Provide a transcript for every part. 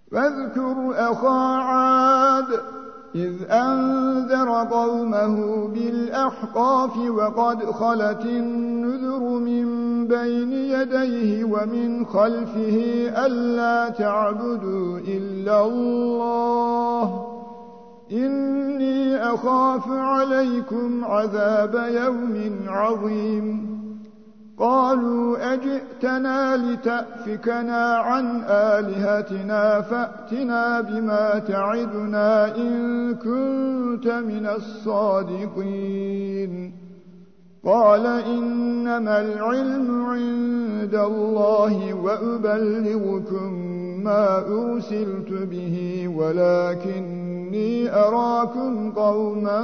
واذكر أخا عاد إذ أنذر قومه بالأحقاف وقد خلت النذر من بين يديه ومن خلفه ألا تعبدوا إلا الله إني أخاف عليكم عذاب يوم عظيم قالوا أجئتنا لتأفكنا عن آلهتنا فأتنا بما تعدنا إن كنت من الصادقين قال إنما العلم عند الله وأبلغكم ما أرسلت به ولكني أراكم قوما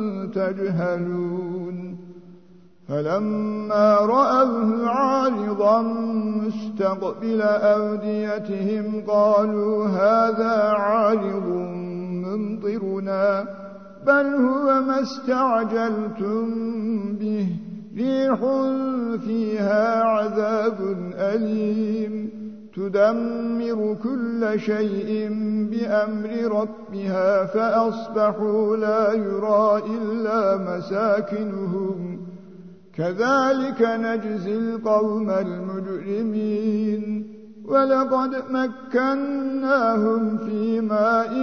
تجهلون فلما رأوه عارضا مستقبل أوديتهم قالوا هذا عارض ممطرنا بل هو ما استعجلتم به ريح فيها عذاب أليم تدمر كل شيء بأمر ربها فأصبحوا لا يرى إلا مساكنهم كذلك نجزي القوم المجرمين ولقد مكناهم في ماء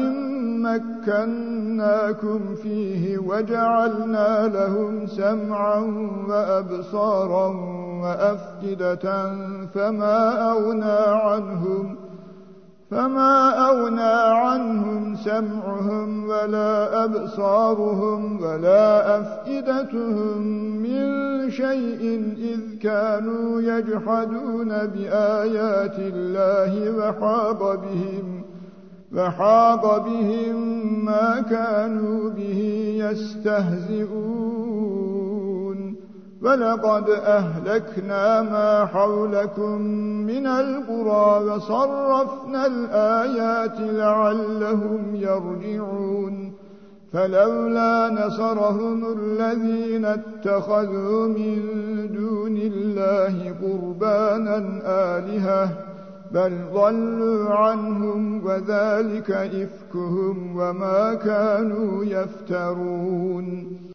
مكناكم فيه وجعلنا لهم سمعا وأبصارا وأفئدة فما أغنى عنهم سمعهم ولا أبصارهم ولا أفئدتهم من شيء إذ كانوا يجحدون بآيات الله وحاق بهم ما كانوا به يستهزئون ولقد أهلكنا ما حولكم من القرى وصرفنا الآيات لعلهم يرجعون فلولا نصرهم الذين اتخذوا من دون الله قربانا آلهة بل ضلوا عنهم وذلك إفكهم وما كانوا يفترون